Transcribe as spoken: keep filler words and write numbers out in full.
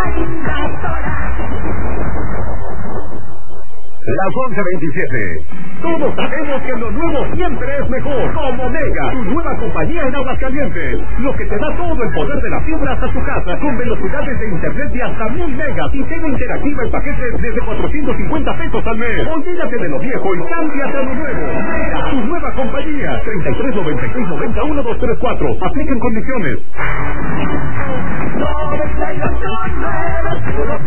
Las once veintisiete. Todos sabemos que lo nuevo siempre es mejor. Como Mega, tu nueva compañía en Aguascalientes. Lo que te da todo el poder de la fibra hasta tu casa, con velocidades de internet de hasta mil megas y tele interactiva en paquetes desde cuatrocientos cincuenta pesos al mes. Olvídate de lo viejo y cámbiate a lo nuevo. Mega, tu nueva compañía. treinta y tres noventa y seis noventa uno dos tres cuatro. Apliquen condiciones.